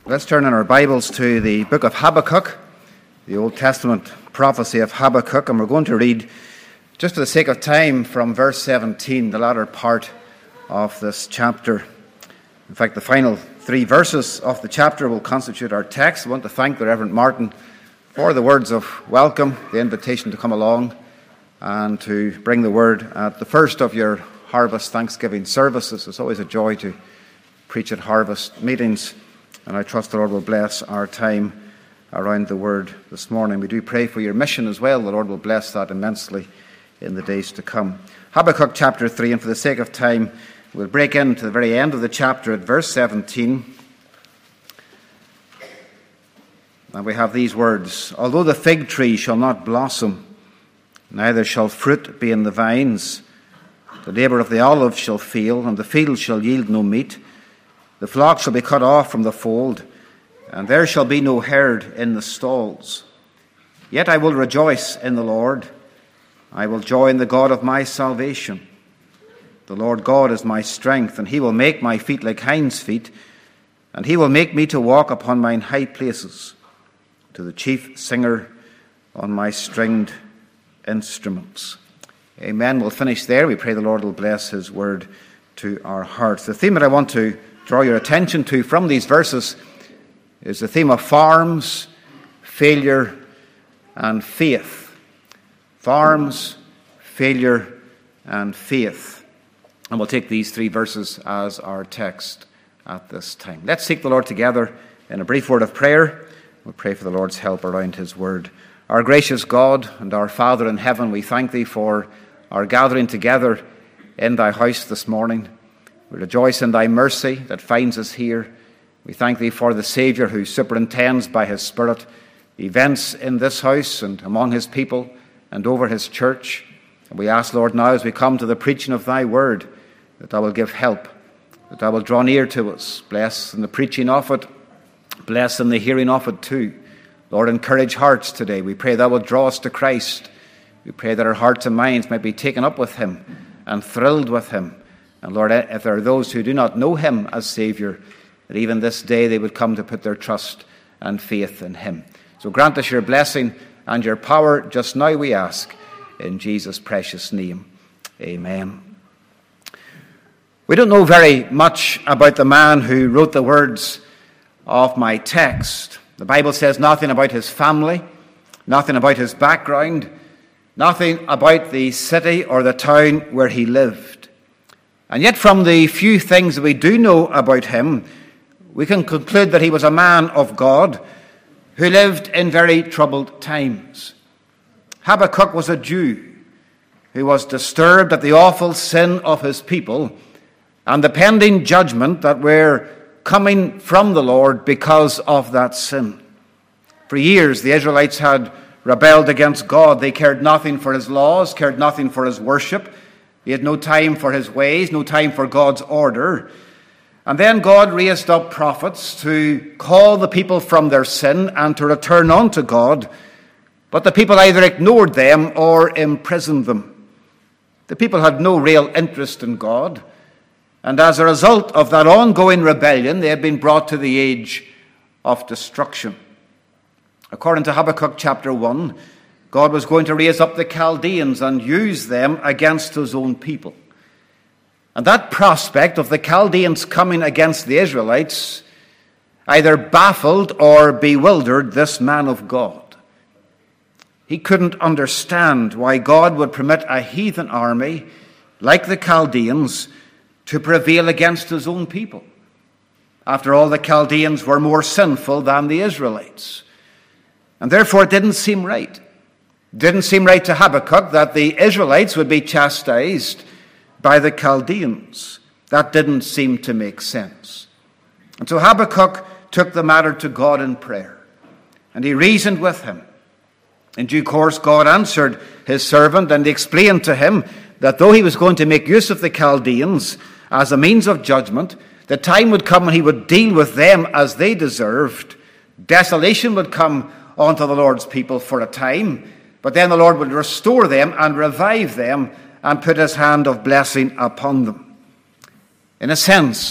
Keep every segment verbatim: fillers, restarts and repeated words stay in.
Let's turn in our Bibles to the book of Habakkuk, the Old Testament prophecy of Habakkuk, and we're going to read, just for the sake of time, from verse seventeen, the latter part of this chapter. In fact, the final three verses of the chapter will constitute our text. I want to thank the Reverend Martin for the words of welcome, the invitation to come along and to bring the word at the first of your harvest Thanksgiving services. It's always a joy to preach at harvest meetings, and I trust the Lord will bless our time around the word this morning. We do pray for your mission as well. The Lord will bless that immensely in the days to come. Habakkuk chapter three, and for the sake of time, we'll break into the very end of the chapter at verse seventeen. And we have these words: "Although the fig tree shall not blossom, neither shall fruit be in the vines, the labor of the olive shall fail, and the field shall yield no meat. The flock shall be cut off from the fold, and there shall be no herd in the stalls. Yet I will rejoice in the Lord. I will joy in the God of my salvation. The Lord God is my strength, and he will make my feet like hinds' feet, and he will make me to walk upon mine high places, to the chief singer on my stringed instruments." Amen. We'll finish there. We pray the Lord will bless his word to our hearts. The theme that I want to draw your attention to from these verses is the theme of farms, failure, and faith. Farms, failure, and faith. And we'll take these three verses as our text at this time. Let's seek the Lord together in a brief word of prayer. We'll pray for the Lord's help around his word. Our gracious God and our Father in heaven, we thank thee for our gathering together in thy house this morning. We rejoice in thy mercy that finds us here. We thank thee for the Saviour who superintends by his Spirit events in this house and among his people and over his church. And we ask, Lord, now as we come to the preaching of thy word, that thou will give help, that thou will draw near to us. Bless in the preaching of it, bless in the hearing of it too. Lord, encourage hearts today. We pray thou wilt draw us to Christ. We pray that our hearts and minds might be taken up with him and thrilled with him. And Lord, if there are those who do not know him as Saviour, that even this day they would come to put their trust and faith in him. So grant us your blessing and your power just now, we ask, in Jesus' precious name. Amen. We don't know very much about the man who wrote the words of my text. The Bible says nothing about his family, nothing about his background, nothing about the city or the town where he lived. And yet from the few things that we do know about him, we can conclude that he was a man of God who lived in very troubled times. Habakkuk was a Jew who was disturbed at the awful sin of his people and the pending judgment that were coming from the Lord because of that sin. For years, the Israelites had rebelled against God. They cared nothing for his laws, cared nothing for his worship. He had no time for his ways, no time for God's order. And then God raised up prophets to call the people from their sin and to return unto God. But the people either ignored them or imprisoned them. The people had no real interest in God. And as a result of that ongoing rebellion, they had been brought to the age of destruction. According to Habakkuk chapter one, God was going to raise up the Chaldeans and use them against his own people. And that prospect of the Chaldeans coming against the Israelites either baffled or bewildered this man of God. He couldn't understand why God would permit a heathen army like the Chaldeans to prevail against his own people. After all, the Chaldeans were more sinful than the Israelites. And therefore it didn't seem right. It didn't seem right to Habakkuk that the Israelites would be chastised by the Chaldeans. That didn't seem to make sense. And so Habakkuk took the matter to God in prayer. And he reasoned with him. In due course, God answered his servant and explained to him that though he was going to make use of the Chaldeans as a means of judgment, the time would come when he would deal with them as they deserved. Desolation would come onto the Lord's people for a time, but then the Lord would restore them and revive them and put his hand of blessing upon them. In a sense,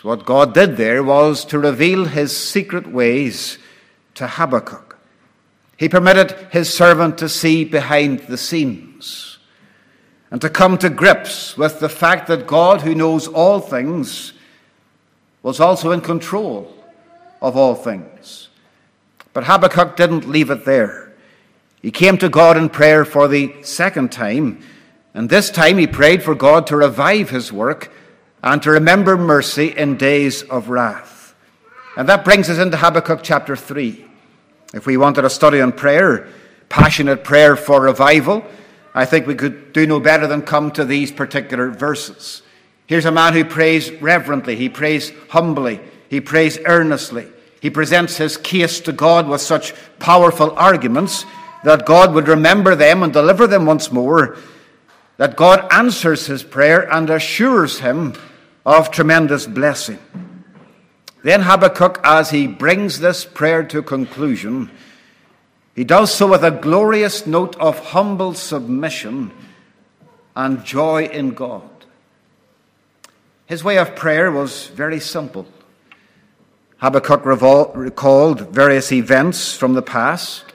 what God did there was to reveal his secret ways to Habakkuk. He permitted his servant to see behind the scenes and to come to grips with the fact that God, who knows all things, was also in control of all things. But Habakkuk didn't leave it there. He came to God in prayer for the second time, and this time he prayed for God to revive his work and to remember mercy in days of wrath. And that brings us into Habakkuk chapter three. If we wanted a study on prayer, passionate prayer for revival, I think we could do no better than come to these particular verses. Here's a man who prays reverently, he prays humbly, he prays earnestly. He presents his case to God with such powerful arguments that God would remember them and deliver them once more, that God answers his prayer and assures him of tremendous blessing. Then Habakkuk, as he brings this prayer to conclusion, he does so with a glorious note of humble submission and joy in God. His way of prayer was very simple. Habakkuk revol- recalled various events from the past,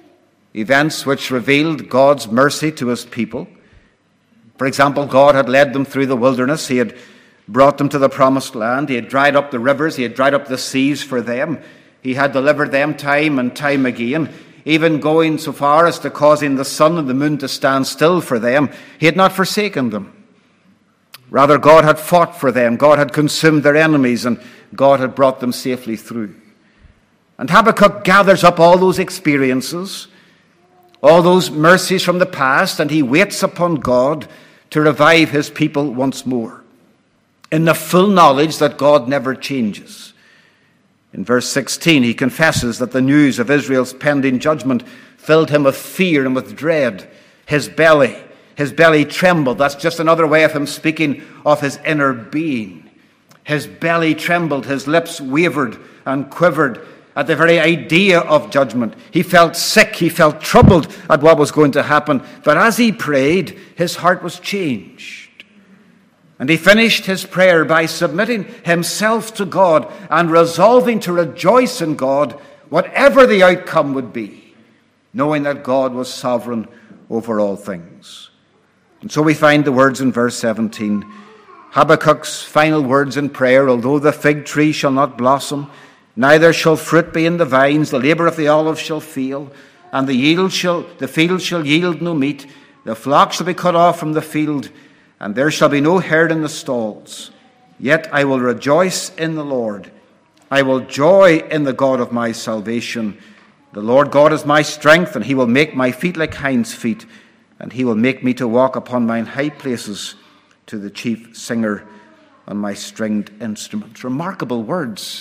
events which revealed God's mercy to his people. For example, God had led them through the wilderness. He had brought them to the promised land. He had dried up the rivers. He had dried up the seas for them. He had delivered them time and time again, even going so far as to causing the sun and the moon to stand still for them. He had not forsaken them. Rather, God had fought for them. God had consumed their enemies, and God had brought them safely through. And Habakkuk gathers up all those experiences, all those mercies from the past, and he waits upon God to revive his people once more, in the full knowledge that God never changes. In verse sixteen, he confesses that the news of Israel's pending judgment filled him with fear and with dread. His belly, his belly trembled. That's just another way of him speaking of his inner being. His belly trembled, his lips wavered and quivered at the very idea of judgment. He felt sick, he felt troubled at what was going to happen. But as he prayed, his heart was changed. And he finished his prayer by submitting himself to God and resolving to rejoice in God, whatever the outcome would be, knowing that God was sovereign over all things. And so we find the words in verse seventeen, Habakkuk's final words in prayer: although the fig tree shall not blossom, neither shall fruit be in the vines, the labor of the olive shall fail, and the yield shall the field shall yield no meat, the flock shall be cut off from the field, and there shall be no herd in the stalls. Yet I will rejoice in the Lord. I will joy in the God of my salvation. The Lord God is my strength, and he will make my feet like hinds' feet, and he will make me to walk upon mine high places, to the chief singer on my stringed instruments. Remarkable words.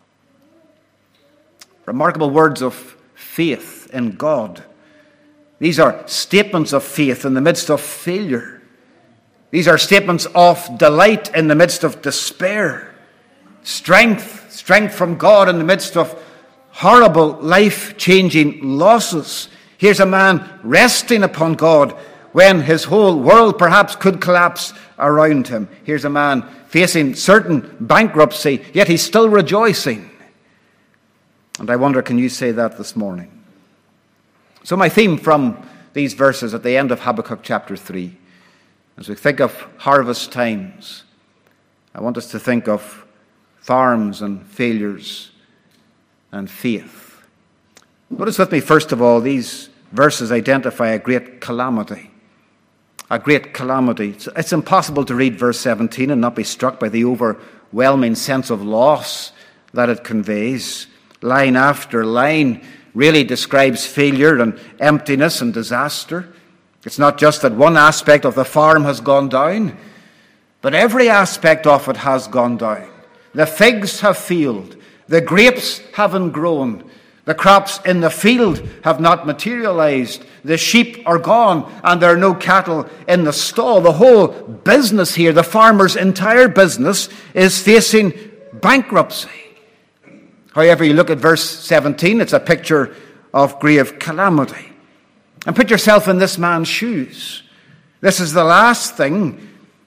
Remarkable words of faith in God. These are statements of faith in the midst of failure. These are statements of delight in the midst of despair. Strength, strength from God in the midst of horrible, life-changing losses. Here's a man resting upon God when his whole world perhaps could collapse around him. Here's a man facing certain bankruptcy, yet he's still rejoicing. And I wonder, can you say that this morning? So my theme from these verses at the end of Habakkuk chapter three, as we think of harvest times, I want us to think of farms and failures and faith. Notice with me, first of all, these verses identify a great calamity. A great calamity. It's, it's impossible to read verse seventeen and not be struck by the overwhelming sense of loss that it conveys. Line after line really describes failure and emptiness and disaster. It's not just that one aspect of the farm has gone down, but every aspect of it has gone down. The figs have failed. The grapes haven't grown. The crops in the field have not materialized. The sheep are gone, and there are no cattle in the stall. The whole business here, the farmer's entire business, is facing bankruptcy. However, you look at verse seventeen, it's a picture of grave calamity. And put yourself in this man's shoes. This is the last thing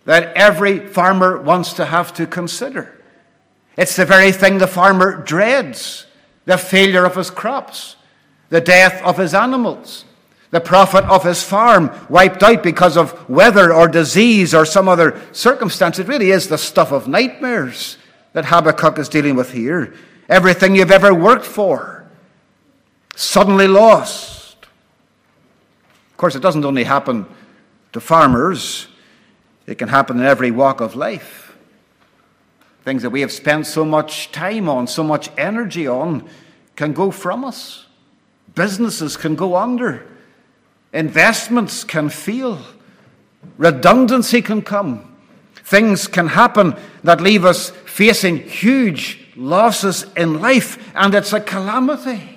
that every farmer wants to have to consider. It's the very thing the farmer dreads: the failure of his crops, the death of his animals, the profit of his farm wiped out because of weather or disease or some other circumstance. It really is the stuff of nightmares that Habakkuk is dealing with here. Everything you've ever worked for, suddenly lost. Of course, it doesn't only happen to farmers. It can happen in every walk of life. Things that we have spent so much time on, so much energy on, can go from us. Businesses can go under. Investments can fail. Redundancy can come. Things can happen that leave us facing huge losses in life, and it's a calamity.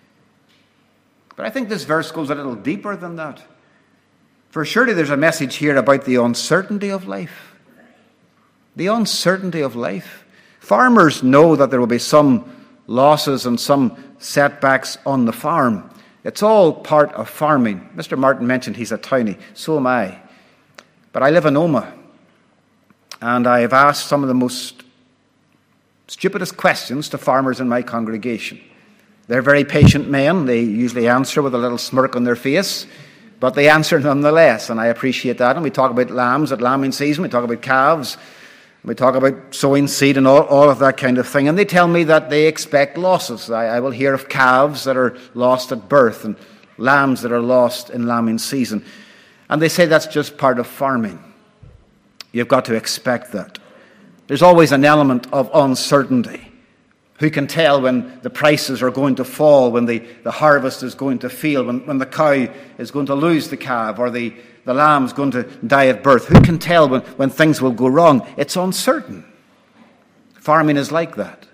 But I think this verse goes a little deeper than that. For surely there's a message here about the uncertainty of life. The uncertainty of life. Farmers know that there will be some losses and some setbacks on the farm. It's all part of farming. Mister Martin mentioned he's a townie. So am I. But I live in Omagh. And I have asked some of the most stupidest questions to farmers in my congregation. They're very patient men. They usually answer with a little smirk on their face. But they answer nonetheless, and I appreciate that. And we talk about lambs at lambing season. We talk about calves. We talk about sowing seed and all, all of that kind of thing. And they tell me that they expect losses. I, I will hear of calves that are lost at birth and lambs that are lost in lambing season. And they say that's just part of farming. You've got to expect that. There's always an element of uncertainty. Who can tell when the prices are going to fall, when the, the harvest is going to fail, when, when the cow is going to lose the calf, or the, the lamb's going to die at birth? Who can tell when, when things will go wrong? It's uncertain. Farming is like that.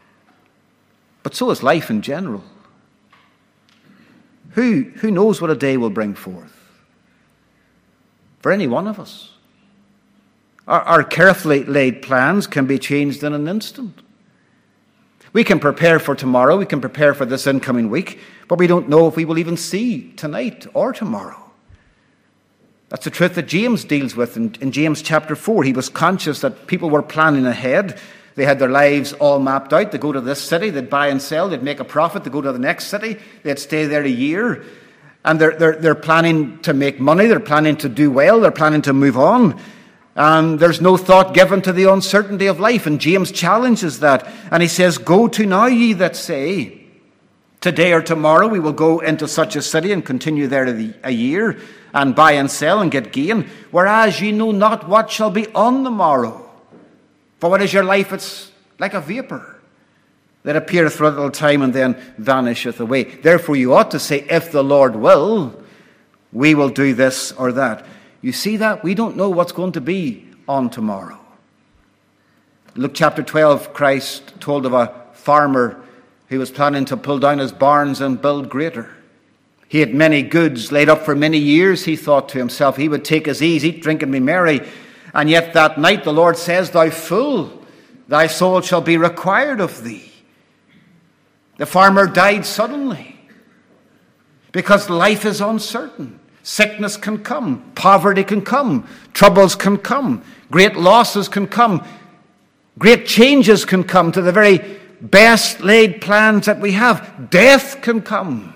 But so is life in general. Who, who knows what a day will bring forth? For any one of us. Our, our carefully laid plans can be changed in an instant. We can prepare for tomorrow, we can prepare for this incoming week, but we don't know if we will even see tonight or tomorrow. That's the truth that James deals with in, in James chapter four. He was conscious that people were planning ahead. They had their lives all mapped out. They'd go to this city, they'd buy and sell, they'd make a profit, they'd go to the next city, they'd stay there a year. And they're, they're, they're planning to make money, they're planning to do well, they're planning to move on. And there's no thought given to the uncertainty of life. And James challenges that. And he says, "Go to now, ye that say, today or tomorrow we will go into such a city and continue there a year, and buy and sell and get gain, whereas ye know not what shall be on the morrow. For what is your life? It's like a vapour that appeareth for a little time and then vanisheth away. Therefore you ought to say, if the Lord will, we will do this or that." You see that? We don't know what's going to be on tomorrow. Luke chapter twelve, Christ told of a farmer who was planning to pull down his barns and build greater. He had many goods laid up for many years. He thought to himself, he would take his ease, eat, drink, and be merry. And yet that night the Lord says, "Thou fool, thy soul shall be required of thee." The farmer died suddenly because life is uncertain. Sickness can come, poverty can come, troubles can come, great losses can come, great changes can come to the very best laid plans that we have. Death can come.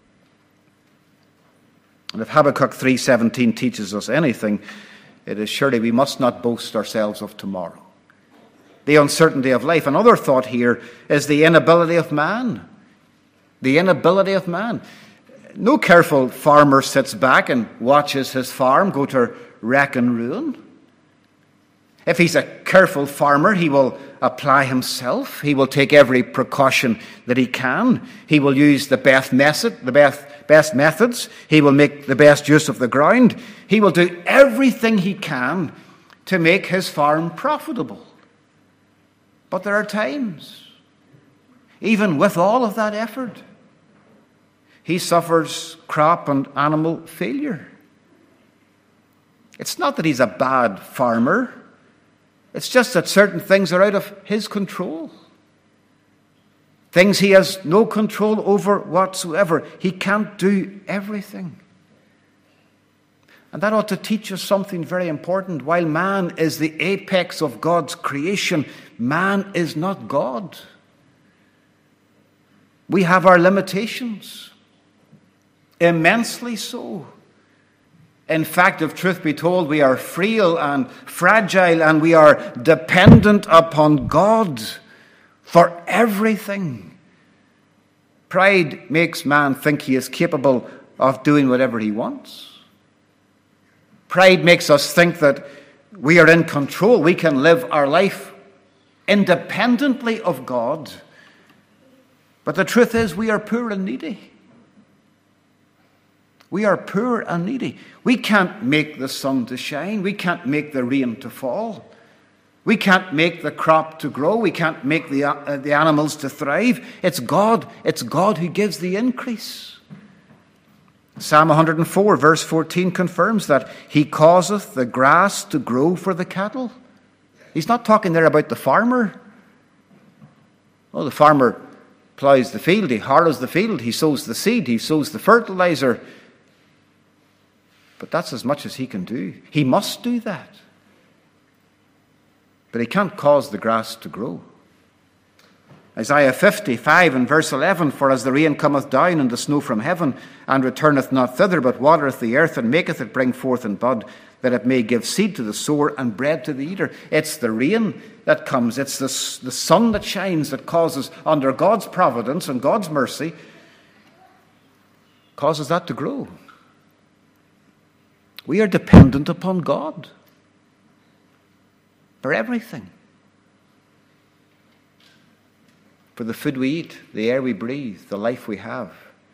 And if Habakkuk three seventeen teaches us anything, it is surely we must not boast ourselves of tomorrow. The uncertainty of life. Another thought here is the inability of man. The inability of man. No careful farmer sits back and watches his farm go to wreck and ruin. If he's a careful farmer, he will apply himself. He will take every precaution that he can. He will use the best method, the best, best methods. He will make the best use of the ground. He will do everything he can to make his farm profitable. But there are times, even with all of that effort, he suffers crop and animal failure. It's not that he's a bad farmer. It's just that certain things are out of his control. Things he has no control over whatsoever. He can't do everything. And that ought to teach us something very important. While man is the apex of God's creation, man is not God. We have our limitations, immensely so. In fact, if truth be told, we are frail and fragile, and we are dependent upon God for everything. Pride makes man think he is capable of doing whatever he wants. Pride makes us think that we are in control. We can live our life independently of God. But the truth is, we are poor and needy. We are poor and needy. We can't make the sun to shine. We can't make the rain to fall. We can't make the crop to grow. We can't make the, uh, the animals to thrive. It's God. It's God who gives the increase. Psalm one hundred four, verse fourteen confirms that he causeth the grass to grow for the cattle. He's not talking there about the farmer. Oh, the farmer plows the field, he harrows the field, he sows the seed, he sows the fertilizer. But that's as much as he can do. He must do that. But he can't cause the grass to grow. Isaiah fifty-five and verse eleven, for as the rain cometh down and the snow from heaven, and returneth not thither, but watereth the earth, and maketh it bring forth in bud, that it may give seed to the sower and bread to the eater. It's the rain that comes, it's the, the sun that shines that causes, under God's providence and God's mercy, causes that to grow. We are dependent upon God for everything. For the food we eat, the air we breathe, the life we have.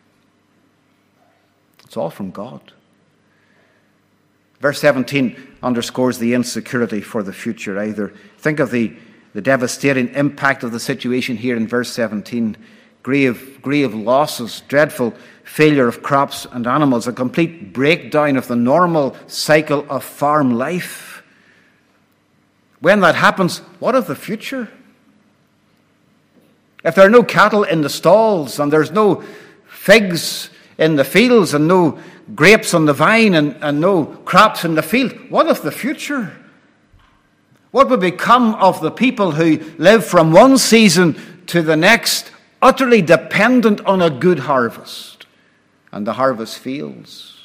It's all from God. Verse seventeen underscores the insecurity for the future either. Think of the, the devastating impact of the situation here in verse seventeen. Grave, grave losses, dreadful failure of crops and animals, a complete breakdown of the normal cycle of farm life. When that happens, what of the future? If there are no cattle in the stalls and there's no figs in the fields and no grapes on the vine and, and no crops in the field, what of the future? What would become of the people who live from one season to the next, utterly dependent on a good harvest and the harvest fields?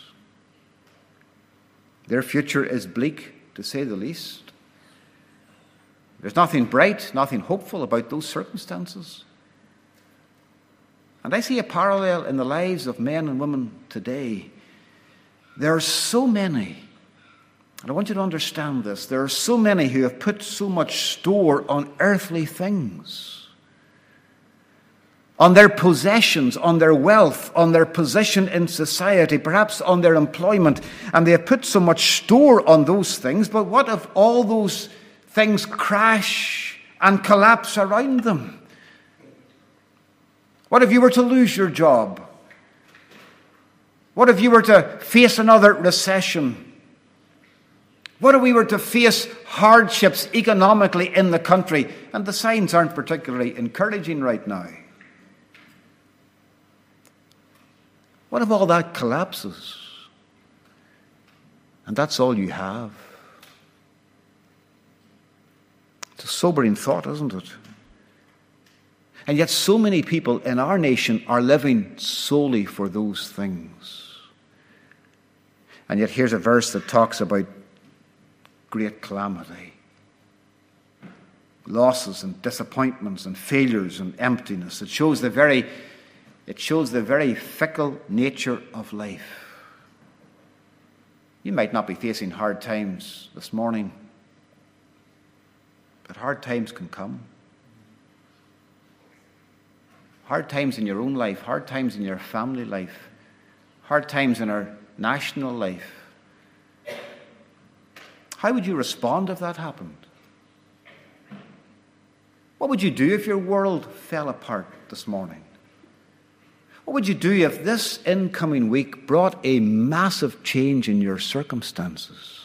Their future is bleak, to say the least. There's nothing bright, nothing hopeful about those circumstances. And I see a parallel in the lives of men and women today. There are so many, and I want you to understand this, there are so many who have put so much store on earthly things, on their possessions, on their wealth, on their position in society, perhaps on their employment, and they have put so much store on those things, but what if all those things crash and collapse around them? What if you were to lose your job? What if you were to face another recession? What if we were to face hardships economically in the country? And the signs aren't particularly encouraging right now. What if all that collapses? And that's all you have? It's a sobering thought, isn't it? And yet so many people in our nation are living solely for those things. And yet here's a verse that talks about great calamity. Losses and disappointments and failures and emptiness. It shows the very, it shows the very fickle nature of life. You might not be facing hard times this morning, but hard times can come. Hard times in your own life, hard times in your family life, hard times in our national life. How would you respond if that happened? What would you do if your world fell apart this morning? What would you do if this incoming week brought a massive change in your circumstances?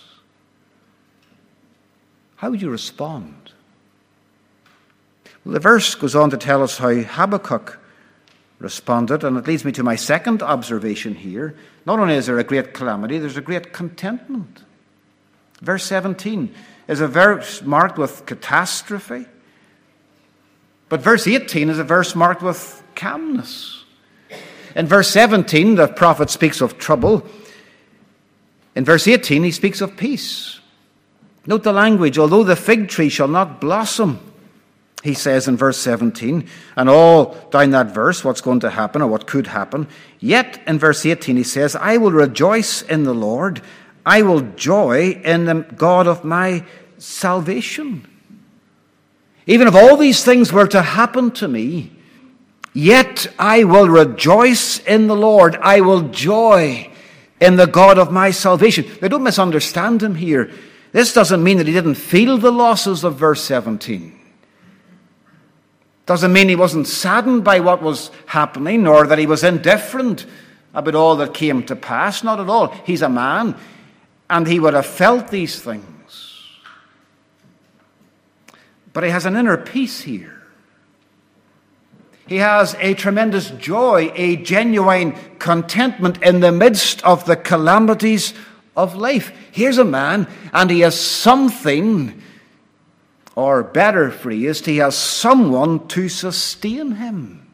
How would you respond? Well, the verse goes on to tell us how Habakkuk responded. And it leads me to my second observation here. Not only is there a great calamity, there's a great contentment. Verse seventeen is a verse marked with catastrophe. But verse eighteen is a verse marked with calmness. In verse seventeen, the prophet speaks of trouble. In verse eighteen, he speaks of peace. Note the language. Although the fig tree shall not blossom, he says in verse seventeen, and all down that verse, what's going to happen or what could happen. Yet in verse eighteen, he says, I will rejoice in the Lord. I will joy in the God of my salvation. Even if all these things were to happen to me, yet I will rejoice in the Lord. I will joy in the God of my salvation. Now, don't misunderstand him here. This doesn't mean that he didn't feel the losses of verse seventeen. Doesn't mean he wasn't saddened by what was happening, nor that he was indifferent about all that came to pass. Not at all. He's a man, and he would have felt these things. But he has an inner peace here. He has a tremendous joy, a genuine contentment in the midst of the calamities of life. Here's a man, and he has something, or better phrased, he has someone to sustain him.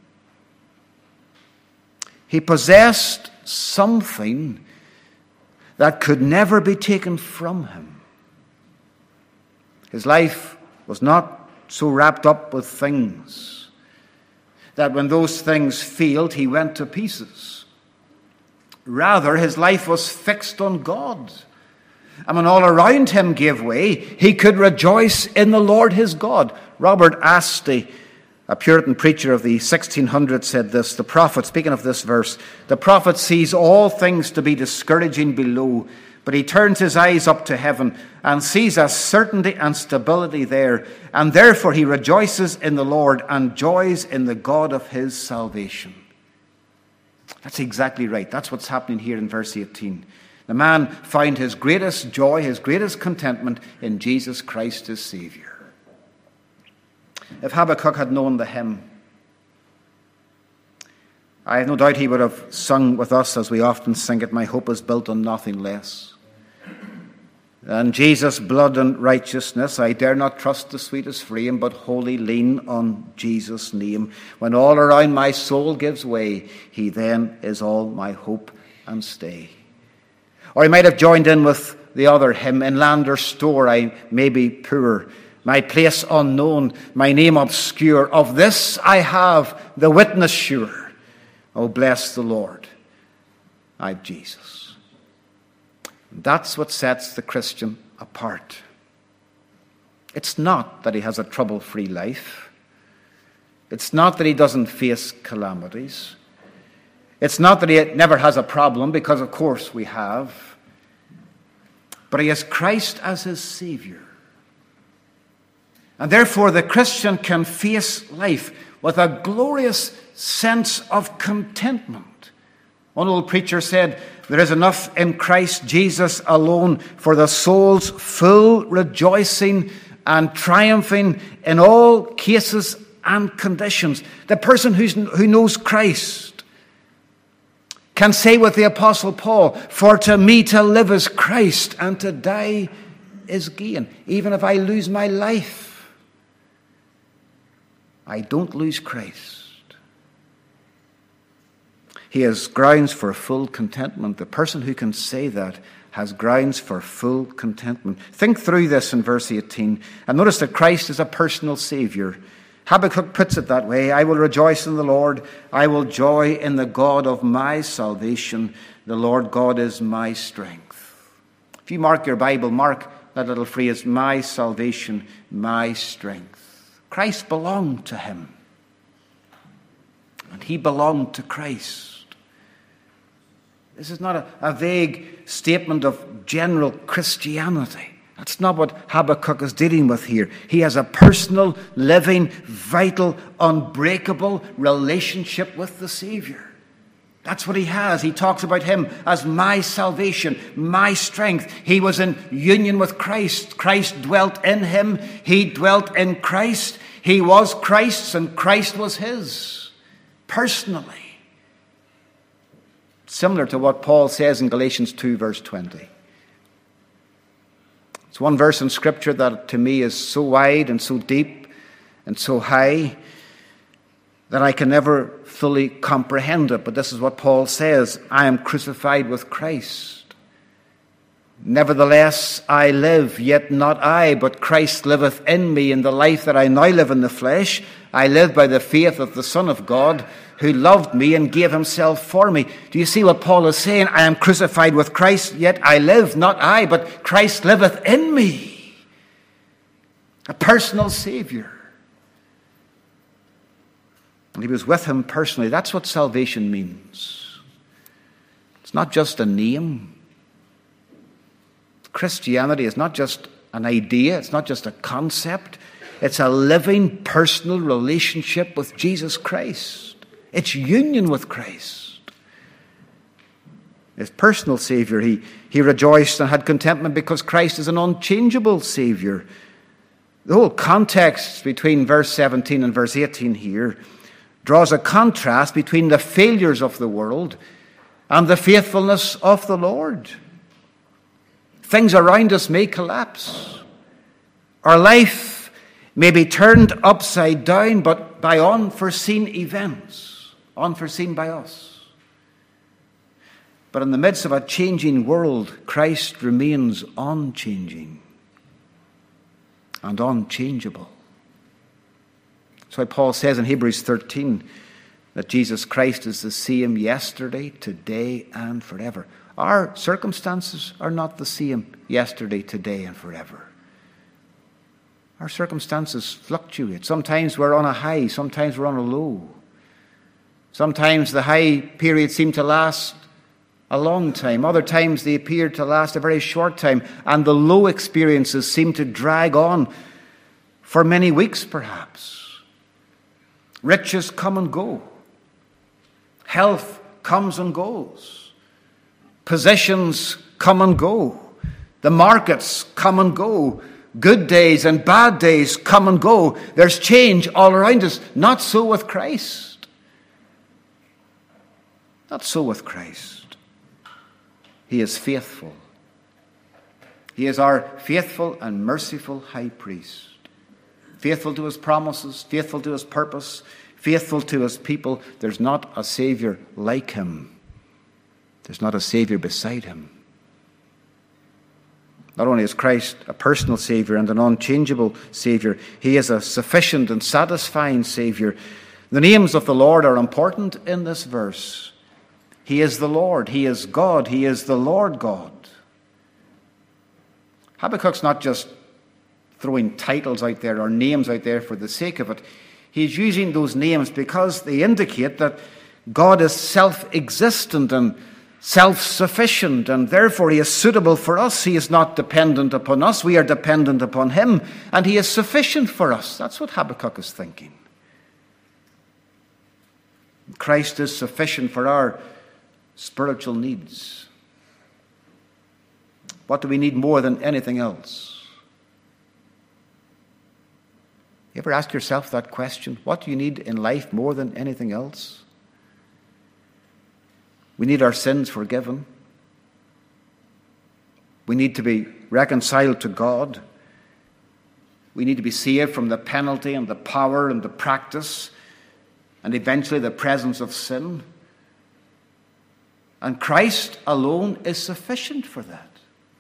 He possessed something that could never be taken from him. His life was not so wrapped up with things that when those things failed, he went to pieces. Rather, his life was fixed on God. And when all around him gave way, he could rejoice in the Lord his God. Robert Astley, a Puritan preacher of the sixteen hundreds, said this, the prophet, speaking of this verse, the prophet sees all things to be discouraging below, but he turns his eyes up to heaven and sees a certainty and stability there, and therefore he rejoices in the Lord and joys in the God of his salvation. That's exactly right. That's what's happening here in verse eighteen. The man found his greatest joy, his greatest contentment in Jesus Christ, his Savior. If Habakkuk had known the hymn, I have no doubt he would have sung with us as we often sing it, my hope is built on nothing less than Jesus' blood and righteousness. I dare not trust the sweetest frame, but wholly lean on Jesus' name. When all around my soul gives way, he then is all my hope and stay. Or he might have joined in with the other hymn, in land or store I may be poor, my place unknown, my name obscure. Of this I have the witness sure. Oh, bless the Lord, I've Jesus. That's what sets the Christian apart. It's not that he has a trouble-free life. It's not that he doesn't face calamities. It's not that he never has a problem, because of course we have. But he has Christ as his Savior. And therefore the Christian can face life with a glorious sense of contentment. One old preacher said, there is enough in Christ Jesus alone for the soul's full rejoicing and triumphing in all cases and conditions. The person who's, who knows Christ can say with the Apostle Paul, for to me to live is Christ and to die is gain. Even if I lose my life, I don't lose Christ. He has grounds for full contentment. The person who can say that has grounds for full contentment. Think through this in verse eighteen and notice that Christ is a personal Savior. Habakkuk puts it that way. I will rejoice in the Lord. I will joy in the God of my salvation. The Lord God is my strength. If you mark your Bible, mark that little phrase, my salvation, my strength. Christ belonged to him. And he belonged to Christ. This is not a, a vague statement of general Christianity. That's not what Habakkuk is dealing with here. He has a personal, living, vital, unbreakable relationship with the Savior. That's what he has. He talks about him as my salvation, my strength. He was in union with Christ. Christ dwelt in him. He dwelt in Christ. He was Christ's and Christ was his. personally. Similar to what Paul says in Galatians two, verse twenty. It's one verse in Scripture that to me is so wide and so deep and so high that I can never fully comprehend it. But this is what Paul says: I am crucified with Christ. Nevertheless, I live, yet not I, but Christ liveth in me. In the life that I now live in the flesh, I live by the faith of the Son of God, who loved me and gave himself for me. Do you see what Paul is saying? I am crucified with Christ, yet I live, not I, but Christ liveth in me. A personal Savior. And he was with him personally. That's what salvation means. It's not just a name. Christianity is not just an idea. It's not just a concept. It's a living, personal relationship with Jesus Christ. It's union with Christ. His personal Savior, he, he rejoiced and had contentment because Christ is an unchangeable Savior. The whole context between verse seventeen and verse eighteen here draws a contrast between the failures of the world and the faithfulness of the Lord. Things around us may collapse. Our life may be turned upside down, but by unforeseen events, unforeseen by us. But in the midst of a changing world, Christ remains unchanging and unchangeable. That's why Paul says in Hebrews thirteen that Jesus Christ is the same yesterday, today, and forever. Our circumstances are not the same yesterday, today, and forever. Our circumstances fluctuate. Sometimes we're on a high, sometimes we're on a low. Sometimes the high periods seem to last a long time. Other times they appear to last a very short time. And the low experiences seem to drag on for many weeks, perhaps. Riches come and go. Health comes and goes. Positions come and go. The markets come and go. Good days and bad days come and go. There's change all around us. Not so with Christ. Not so with Christ. He is faithful. He is our faithful and merciful high priest. Faithful to his promises, faithful to his purpose, faithful to his people. There's not a Savior like him. There's not a Savior beside him. Not only is Christ a personal Savior and an unchangeable Savior, he is a sufficient and satisfying Savior. The names of the Lord are important in this verse. He is the Lord. He is God. He is the Lord God. Habakkuk's not just throwing titles out there or names out there for the sake of it. He's using those names because they indicate that God is self-existent and self-sufficient, and therefore he is suitable for us. He is not dependent upon us. We are dependent upon him, and he is sufficient for us. That's what Habakkuk is thinking. Christ is sufficient for our spiritual needs. What do we need more than anything else? You ever ask yourself that question? What do you need in life more than anything else? We need our sins forgiven. We need to be reconciled to God. We need to be saved from the penalty and the power and the practice and eventually the presence of sin. And Christ alone is sufficient for that.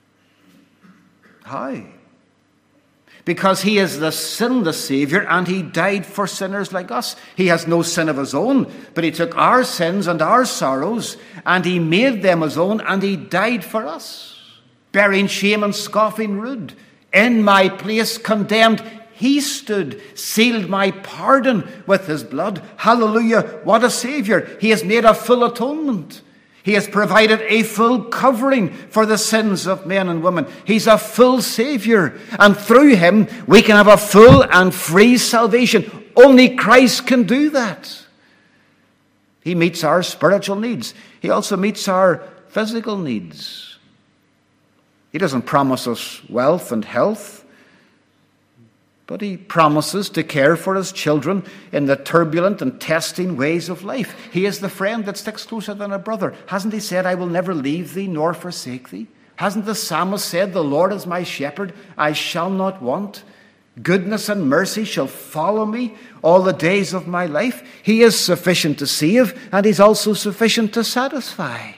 How? Because he is the sinless Savior and he died for sinners like us. He has no sin of his own, but he took our sins and our sorrows and he made them his own and he died for us. Bearing shame and scoffing rude. In my place condemned, he stood, sealed my pardon with his blood. Hallelujah, what a Savior. He has made a full atonement. He has provided a full covering for the sins of men and women. He's a full Savior. And through him, we can have a full and free salvation. Only Christ can do that. He meets our spiritual needs. He also meets our physical needs. He doesn't promise us wealth and health, but he promises to care for his children in the turbulent and testing ways of life. He is the friend that sticks closer than a brother. Hasn't he said, I will never leave thee nor forsake thee? Hasn't the psalmist said, the Lord is my shepherd, I shall not want? Goodness and mercy shall follow me all the days of my life. He is sufficient to save, and he's also sufficient to satisfy.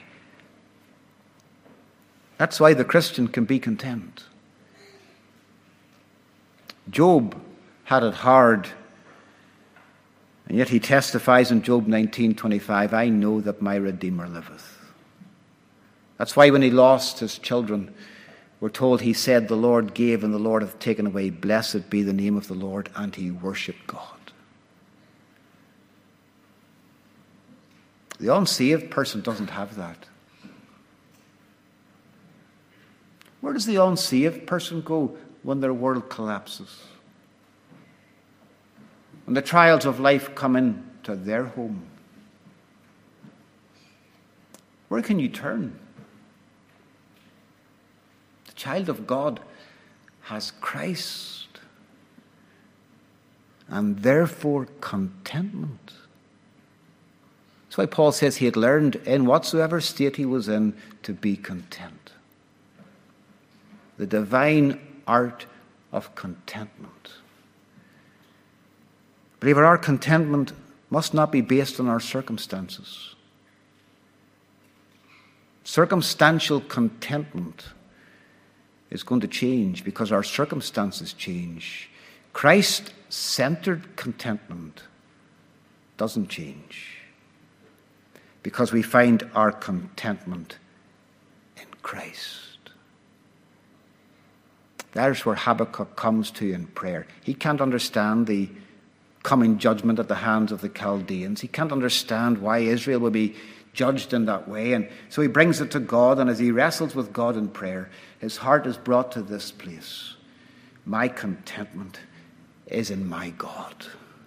That's why the Christian can be content. Job had it hard, and yet he testifies in Job nineteen twenty-five, I know that my Redeemer liveth. That's why when he lost his children, we're told he said, the Lord gave and the Lord hath taken away. Blessed be the name of the Lord. And he worshipped God. The unsaved person doesn't have that. Where does the unsaved person go when their world collapses? When the trials of life come into their home? Where can you turn? The child of God has Christ, and therefore contentment. That's why Paul says he had learned in whatsoever state he was in to be content. The divine art of contentment. Believer, our contentment must not be based on our circumstances. Circumstantial contentment is going to change because our circumstances change. Christ-centered contentment doesn't change because we find our contentment in Christ. There's where Habakkuk comes to in prayer. He can't understand the coming judgment at the hands of the Chaldeans. He can't understand why Israel will be judged in that way. And so he brings it to God, and as he wrestles with God in prayer, his heart is brought to this place. My contentment is in my God.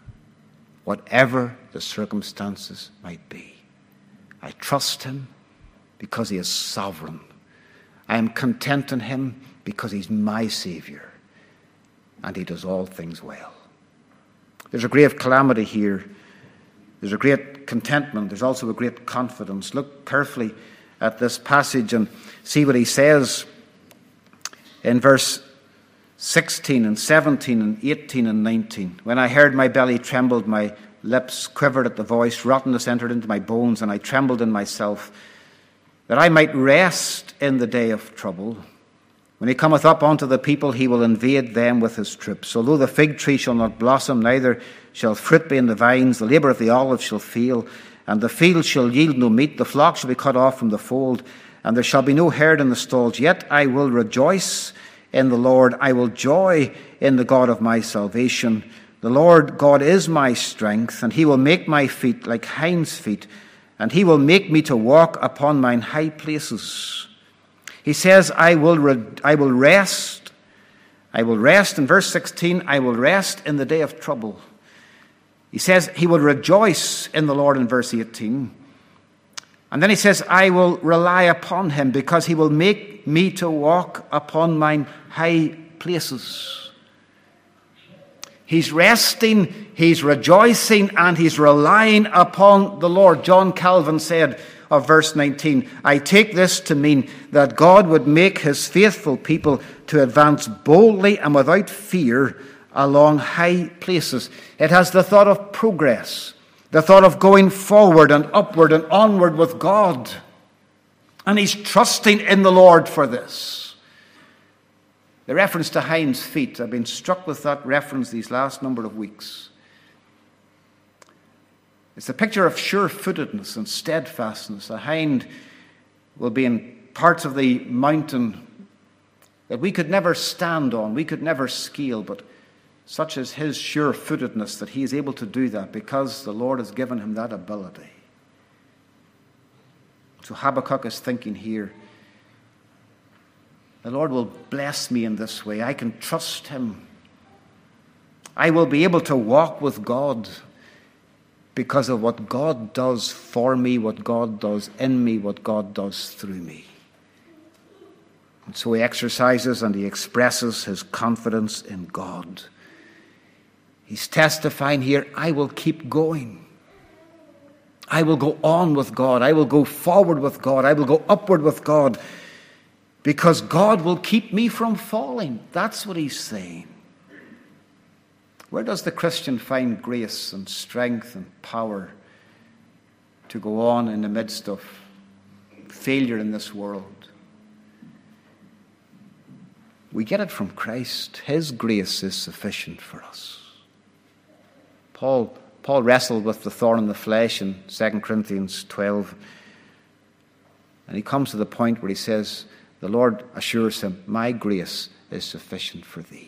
Whatever the circumstances might be. I trust him because he is sovereign. I am content in him because he's my Savior. And he does all things well. There's a great calamity here. There's a great contentment. There's also a great confidence. Look carefully at this passage and see what he says in verse sixteen and seventeen and eighteen and nineteen. When I heard, my belly trembled, my lips quivered at the voice, rottenness entered into my bones, and I trembled in myself, that I might rest in the day of trouble. When he cometh up unto the people, he will invade them with his troops. Although the fig tree shall not blossom, neither shall fruit be in the vines, the labour of the olive shall fail, and the field shall yield no meat, the flock shall be cut off from the fold, and there shall be no herd in the stalls. Yet I will rejoice in the Lord. I will joy in the God of my salvation. The Lord God is my strength, and he will make my feet like hinds' feet, and he will make me to walk upon mine high places. He says, I will, re- I will rest. I will rest. In verse sixteen, I will rest in the day of trouble. He says he will rejoice in the Lord in verse eighteen. And then he says, I will rely upon him because he will make me to walk upon mine high places. He's resting, he's rejoicing, and he's relying upon the Lord. John Calvin said of verse nineteen, I take this to mean that God would make his faithful people to advance boldly and without fear along high places. It has the thought of progress, the thought of going forward and upward and onward with God. And he's trusting in the Lord for this. The reference to hinds' feet, I've been struck with that reference these last number of weeks. It's a picture of sure-footedness and steadfastness. A hind will be in parts of the mountain that we could never stand on, we could never scale, but such is his sure-footedness that he is able to do that because the Lord has given him that ability. So Habakkuk is thinking here, the Lord will bless me in this way. I can trust him. I will be able to walk with God because of what God does for me, what God does in me, what God does through me. And so he exercises and he expresses his confidence in God. He's testifying here, I will keep going. I will go on with God. I will go forward with God. I will go upward with God, because God will keep me from falling. That's what he's saying. Where does the Christian find grace and strength and power to go on in the midst of failure in this world? We get it from Christ. His grace is sufficient for us. Paul, Paul wrestled with the thorn in the flesh in Second Corinthians twelve. And he comes to the point where he says, the Lord assures him, my grace is sufficient for thee.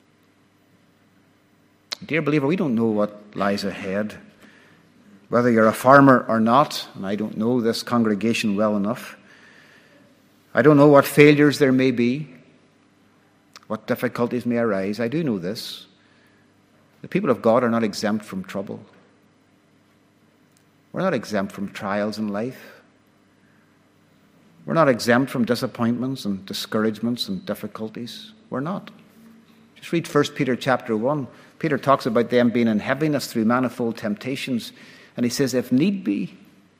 Dear believer, we don't know what lies ahead. Whether you're a farmer or not, and I don't know this congregation well enough. I don't know what failures there may be, what difficulties may arise. I do know this. The people of God are not exempt from trouble. We're not exempt from trials in life. We're not exempt from disappointments and discouragements and difficulties. We're not. Just read First Peter chapter one. Peter talks about them being in heaviness through manifold temptations. And he says, if need be,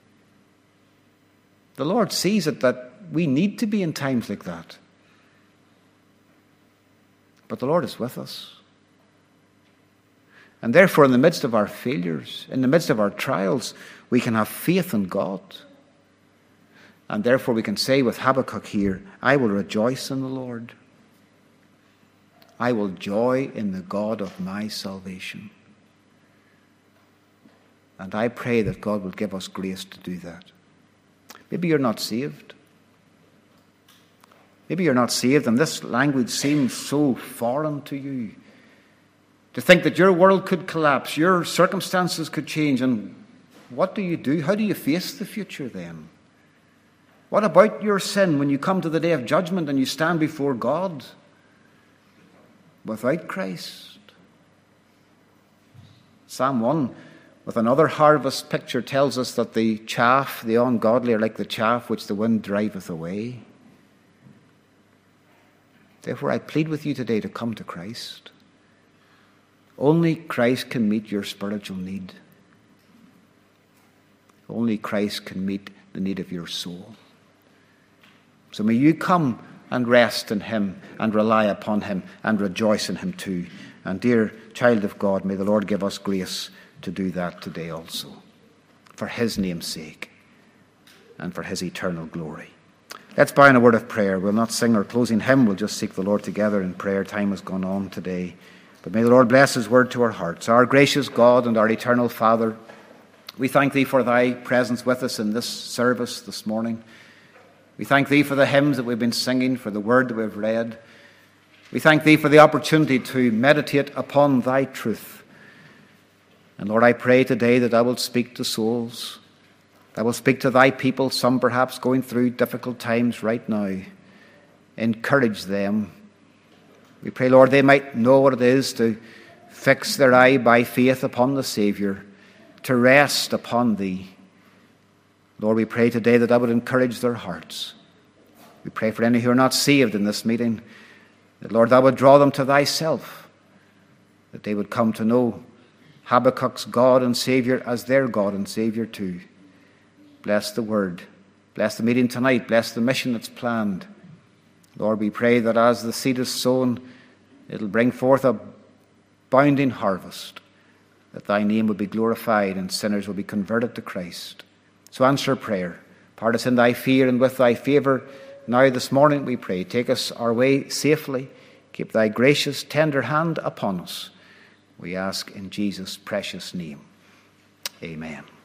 the Lord sees it that we need to be in times like that. But the Lord is with us. And therefore, in the midst of our failures, in the midst of our trials, we can have faith in God. And therefore we can say with Habakkuk here, I will rejoice in the Lord. I will joy in the God of my salvation. And I pray that God will give us grace to do that. Maybe you're not saved. Maybe you're not saved, and this language seems so foreign to you. To think that your world could collapse, your circumstances could change, and what do you do? How do you face the future then? What about your sin when you come to the day of judgment and you stand before God without Christ? Psalm one, with another harvest picture, tells us that the chaff, the ungodly, are like the chaff which the wind driveth away. Therefore, I plead with you today to come to Christ. Only Christ can meet your spiritual need. Only Christ can meet the need of your soul. So may you come and rest in him and rely upon him and rejoice in him too. And dear child of God, may the Lord give us grace to do that today also, for his name's sake and for his eternal glory. Let's bow in a word of prayer. We'll not sing our closing hymn. We'll just seek the Lord together in prayer. Time has gone on today. But may the Lord bless his word to our hearts. Our gracious God and our eternal Father, we thank thee for thy presence with us in this service this morning. We thank thee for the hymns that we've been singing, for the word that we've read. We thank thee for the opportunity to meditate upon thy truth. And Lord, I pray today that I will speak to souls. I will speak to thy people, some perhaps going through difficult times right now. Encourage them. We pray, Lord, they might know what it is to fix their eye by faith upon the Saviour, to rest upon thee. Lord, we pray today that I would encourage their hearts. We pray for any who are not saved in this meeting, that, Lord, thou would draw them to thyself, that they would come to know Habakkuk's God and Saviour as their God and Saviour too. Bless the word. Bless the meeting tonight. Bless the mission that's planned. Lord, we pray that as the seed is sown, it'll bring forth a bounding harvest, that thy name will be glorified and sinners will be converted to Christ. So answer prayer. Part us in thy fear and with thy favour. Now this morning we pray, take us our way safely. Keep thy gracious, tender hand upon us. We ask in Jesus' precious name. Amen.